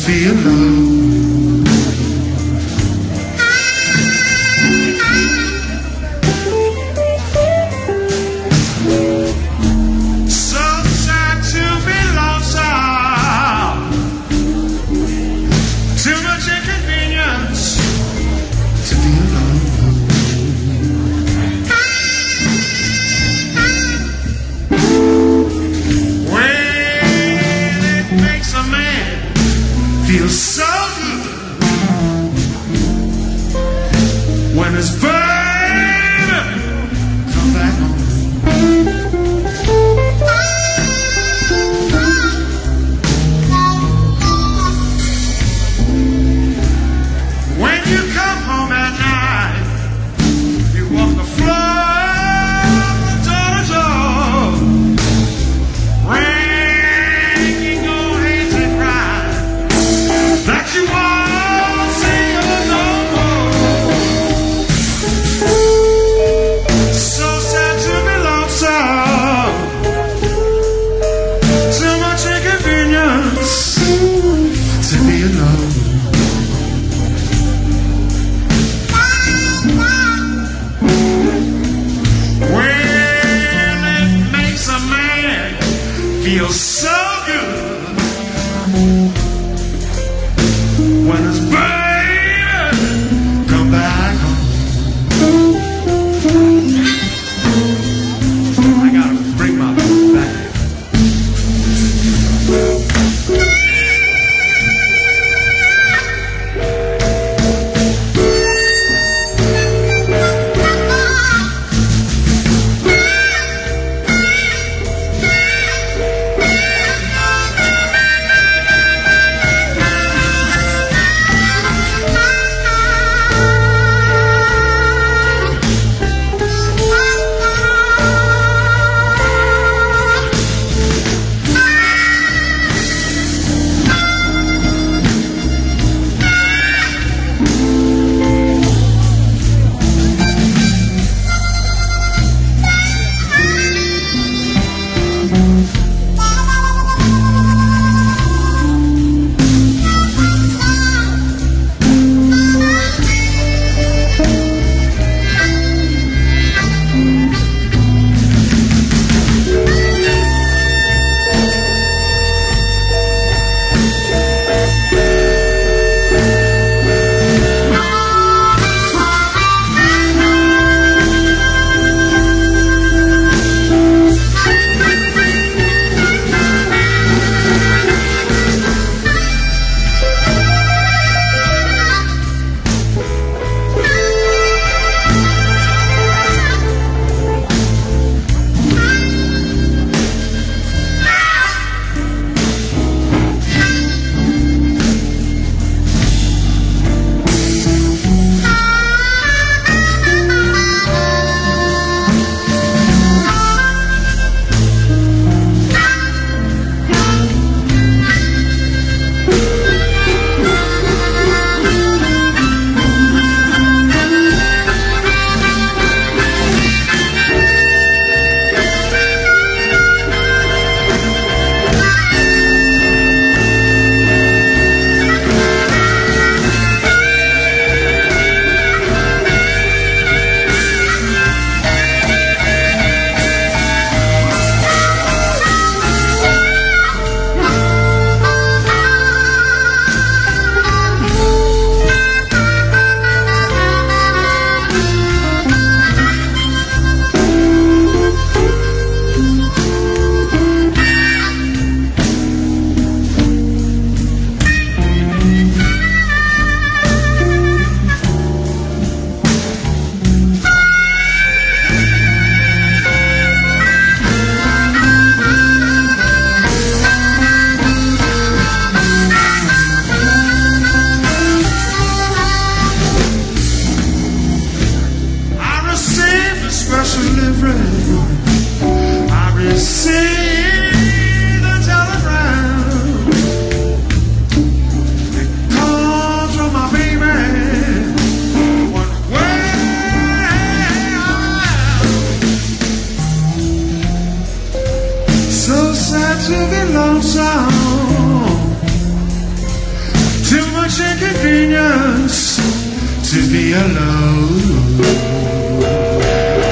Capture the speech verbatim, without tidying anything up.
be alone. Feels so good when his baby come back home. When you come home at night, you walk the floor from door to door, ringing your hands and crying that you won't see her no more. So sad to be lonesome, too much inconvenience to be alone. When it makes a man feel so good when his baby come back home. I gotta bring my boots back. Too much inconvenience to be alone.